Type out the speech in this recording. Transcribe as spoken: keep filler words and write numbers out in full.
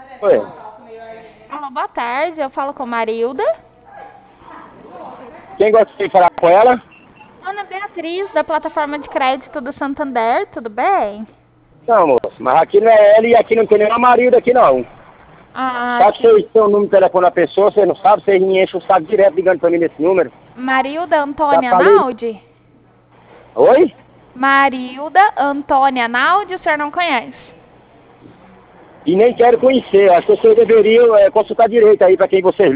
Oi. Alô, boa tarde. Eu falo com Marilda. Quem gosta de falar com ela? Ana Beatriz, da plataforma de crédito do Santander, tudo bem? Não, moço, mas aqui não é ela e aqui não tem nenhuma marido aqui não. Ah, Sabe se que... você tem o número de telefone da pessoa, você não sabe, você me enche o saco direto ligando pra mim nesse número. Marilda Já Antônia falei. Naldi? Oi? Marilda Antônia Naldi, o senhor não conhece? E nem quero conhecer, acho que você deveria é, consultar direito aí pra quem você